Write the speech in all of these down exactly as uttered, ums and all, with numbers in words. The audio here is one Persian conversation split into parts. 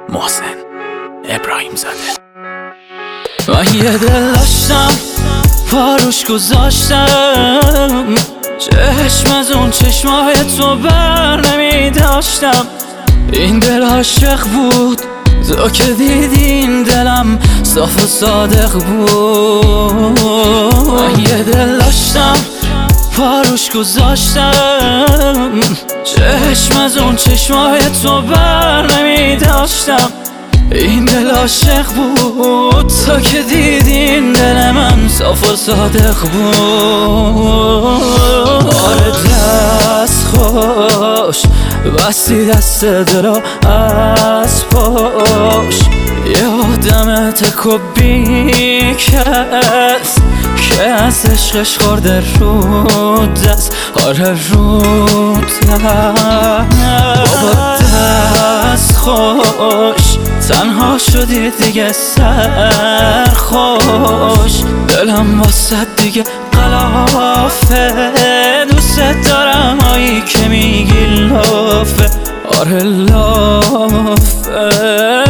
محسن ابراهیم زاده. من یه دل داشتم پاروش گذاشتم، چشم از اون چشمای تو بر نمی داشتم. این دل عاشق بود، تو که دیدین دلم صاف و صادق بود. من یه دل داشتم پاروش گذاشتم، چشم از اون چشمای تو بر نمی داشتم. این دل عاشق بود، تو که دیدین دل من صاف و صادق بود. آره دست خوش بستی دست دلو از پاش، یادم تکو بی کس که از عشقش خورده رو دست. آره رو دست بابا دست خوش، تنها شدی دیگه سرخوش. دلم واسه دیگه قلافه، دوست دارم هایی که میگی لافه. آره لافه.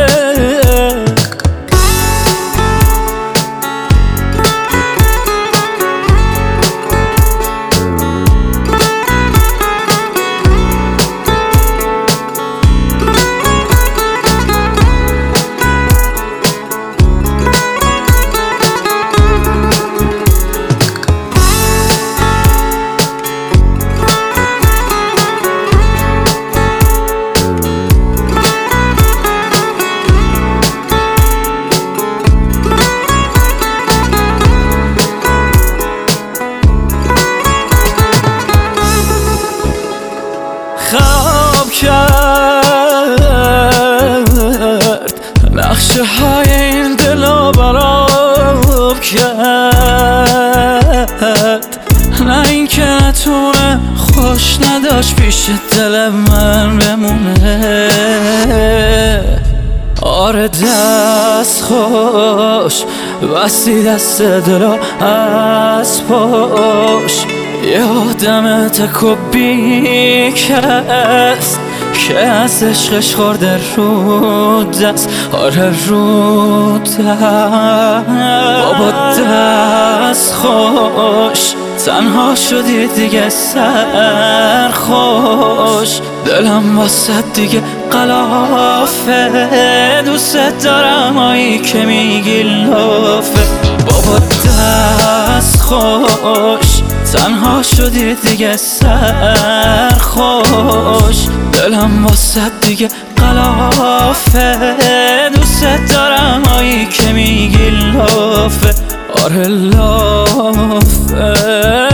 خواب کرد نقشه های این دلو براب کرد، نه این که نتونه خوش نداشت پیش دل من بمونه. آره دست خوش بستی دست دلو از پاش، یادم تکو بی کس که از عشقش خورده رو دست. آره رو دست بابا دست خوش، تنها شدی دیگه سرخوش. دلم واسه دیگه قلافه، دوست دارم هایی که میگی لافه. بابا دست خوش، تنها شدی دیگه سرخوش. دلم واسه دیگه قلافه، دوست دارم هایی که میگی لافه. آره لافه.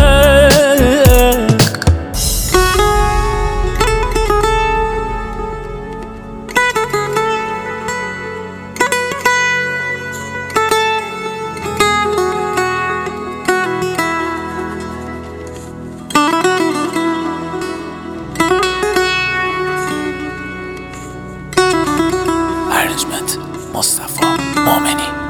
مصطفی مومنی.